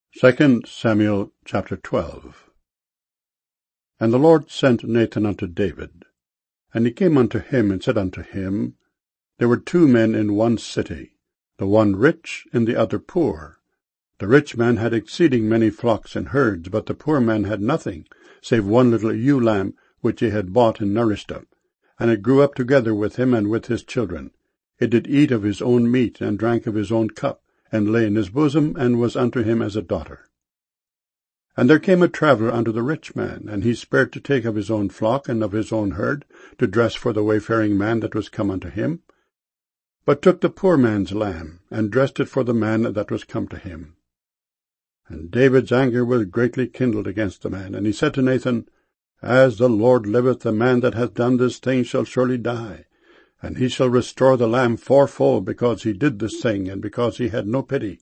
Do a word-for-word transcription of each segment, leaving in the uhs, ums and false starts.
Second Samuel chapter twelve. And the Lord sent Nathan unto David. And he came unto him, and said unto him, There were two men in one city, the one rich, and the other poor. The rich man had exceeding many flocks and herds, but the poor man had nothing, save one little ewe lamb, which he had bought and nourished up. And it grew up together with him and with his children. It did eat of his own meat, and drank of his own cup, and lay in his bosom, and was unto him as a daughter. And there came a traveller unto the rich man, and he spared to take of his own flock and of his own herd, to dress for the wayfaring man that was come unto him, but took the poor man's lamb, and dressed it for the man that was come to him. And David's anger was greatly kindled against the man, and he said to Nathan, As the Lord liveth, the man that hath done this thing shall surely die, and he shall restore the lamb fourfold, because he did this thing, and because he had no pity.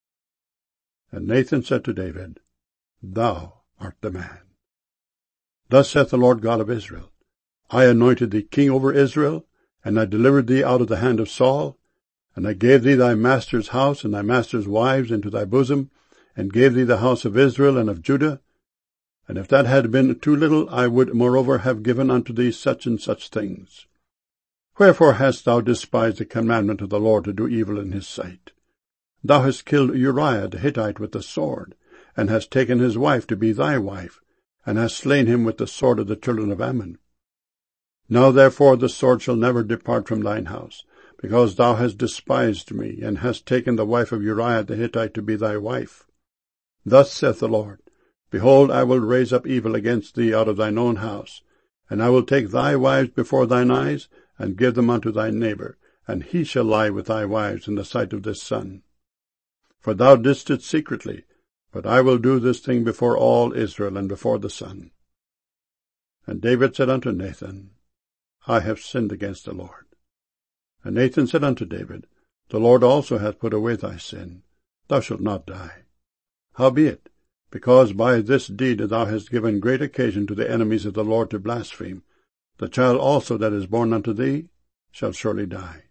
And Nathan said to David, Thou art the man. Thus saith the Lord God of Israel, I anointed thee king over Israel, and I delivered thee out of the hand of Saul, and I gave thee thy master's house and thy master's wives into thy bosom, and gave thee the house of Israel and of Judah. And if that had been too little, I would moreover have given unto thee such and such things. Wherefore hast thou despised the commandment of the Lord to do evil in his sight? Thou hast killed Uriah the Hittite with the sword, and hast taken his wife to be thy wife, and hast slain him with the sword of the children of Ammon. Now therefore the sword shall never depart from thine house, because thou hast despised me, and hast taken the wife of Uriah the Hittite to be thy wife. Thus saith the Lord, Behold, I will raise up evil against thee out of thine own house, and I will take thy wives before thine eyes, and give them unto thy neighbor, and he shall lie with thy wives in the sight of this sun. For thou didst it secretly, but I will do this thing before all Israel and before the sun. And David said unto Nathan, I have sinned against the Lord. And Nathan said unto David, The Lord also hath put away thy sin. Thou shalt not die. Howbeit, because by this deed thou hast given great occasion to the enemies of the Lord to blaspheme, the child also that is born unto thee shall surely die.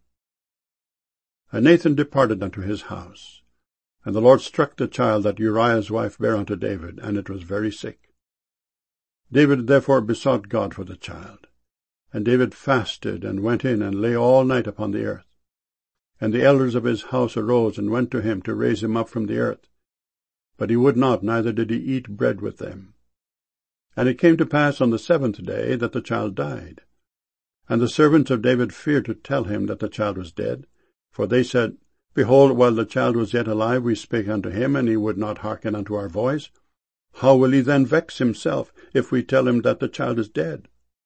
And Nathan departed unto his house. And the Lord struck the child that Uriah's wife bare unto David, and it was very sick. David therefore besought God for the child. And David fasted, and went in, and lay all night upon the earth. And the elders of his house arose, and went to him to raise him up from the earth. But he would not, neither did he eat bread with them. And it came to pass on the seventh day that the child died. And the servants of David feared to tell him that the child was dead, for they said, Behold, while the child was yet alive, we spake unto him, and he would not hearken unto our voice. How will he then vex himself, if we tell him that the child is dead?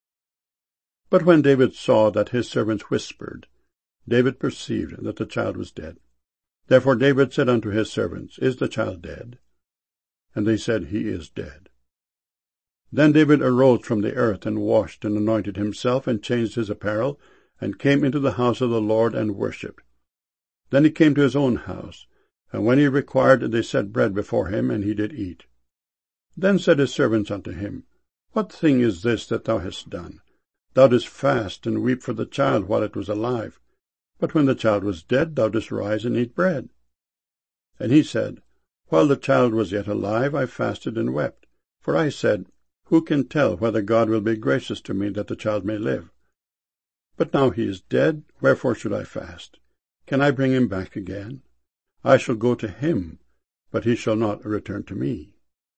But when David saw that his servants whispered, David perceived that the child was dead. Therefore David said unto his servants, Is the child dead? And they said, He is dead. Then David arose from the earth, and washed, and anointed himself, and changed his apparel, and came into the house of the Lord, and worshipped. Then he came to his own house, and when he required, they set bread before him, and he did eat. Then said his servants unto him, What thing is this that thou hast done? Thou didst fast, and weep for the child while it was alive. But when the child was dead, thou didst rise and eat bread. And he said, While the child was yet alive, I fasted and wept. For I said, Who can tell whether God will be gracious to me, that the child may live? But now he is dead, wherefore should I fast? Can I bring him back again? I shall go to him, but he shall not return to me.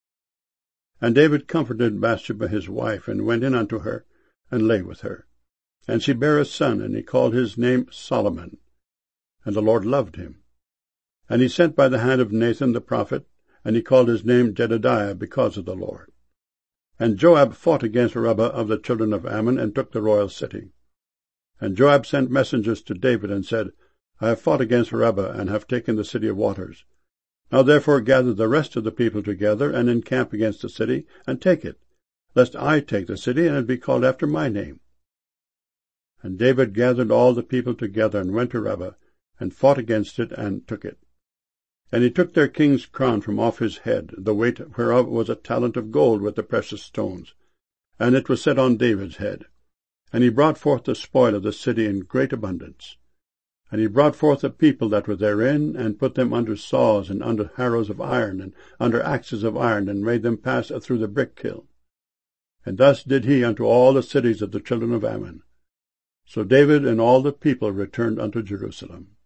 And David comforted Bathsheba his wife, and went in unto her, and lay with her. And she bare a son, and he called his name Solomon. And the Lord loved him. And he sent by the hand of Nathan the prophet, and he called his name Jedediah, because of the Lord. And Joab fought against Rabbah of the children of Ammon, and took the royal city. And Joab sent messengers to David, and said, I have fought against Rabbah, and have taken the city of waters. Now therefore gather the rest of the people together, and encamp against the city, and take it, lest I take the city, and it be called after my name. And David gathered all the people together, and went to Rabbah, and fought against it, and took it. And he took their king's crown from off his head, the weight whereof was a talent of gold with the precious stones, and it was set on David's head. And he brought forth the spoil of the city in great abundance. And he brought forth the people that were therein, and put them under saws, and under harrows of iron, and under axes of iron, and made them pass through the brick-kiln. And thus did he unto all the cities of the children of Ammon. So David and all the people returned unto Jerusalem.